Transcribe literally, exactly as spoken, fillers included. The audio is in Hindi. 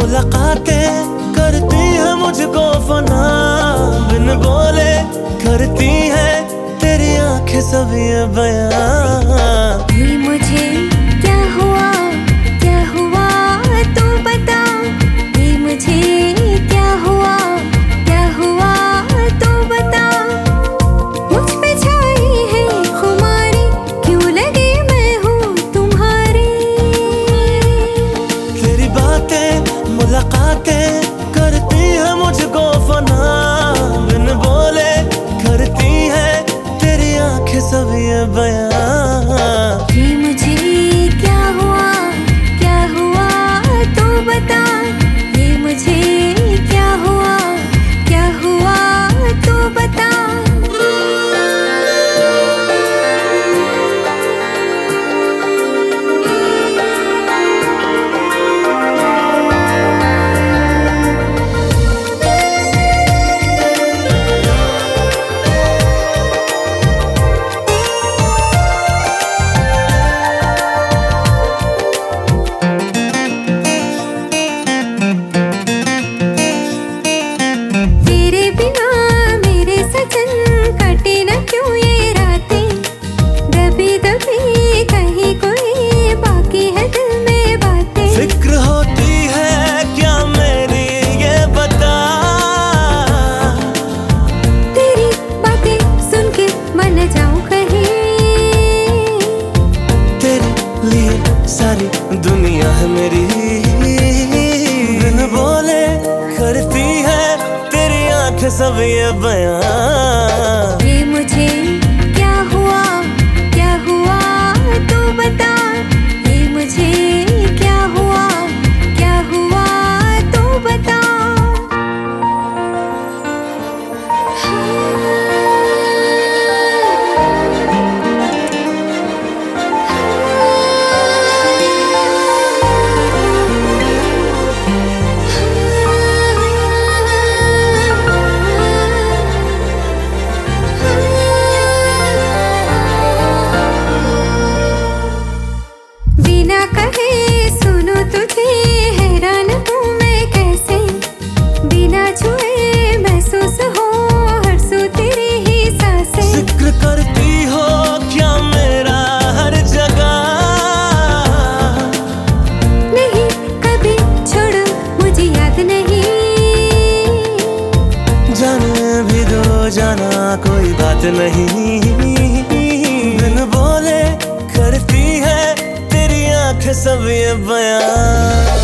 मुलाकातें करती है मुझको फना, बिन बोले करती है तेरी आंखें सब ये बयां। ये मुझे क्या हुआ क्या हुआ तू बता, ये मुझे क्या हुआ क्या हुआ तू बता। मुझ पे छाई है खुमारी, क्यों लगी मैं हूँ तुम्हारी। तेरी बातें मुलाकातें करती है मुझको फना, बिन बोले करती है तेरी आंखें सब ये बयां। ये मुझे क्या हुआ क्या हुआ तू बता, ये मुझे क्या हुआ क्या हुआ तू बता। सारी दुनिया है मेरी, बिन बोले करती है तेरी आंखें सब ये बयां। ये मुझे क्या हुआ क्या हुआ तू बता, ये मुझे क्या हुआ क्या हुआ तू बता। बिना कहे सुनो तुझे हैरान हूँ मैं कैसे, बिना छुए महसूस हो हर सू तेरी ही सांसें। जिक्र करती हो क्या मेरा हर जगह, नहीं कभी छोड़ो मुझे याद नहीं। जाने भी दो जाना कोई बात नहीं, बिन बोले करती है तेरी आंखें सब ये बयां।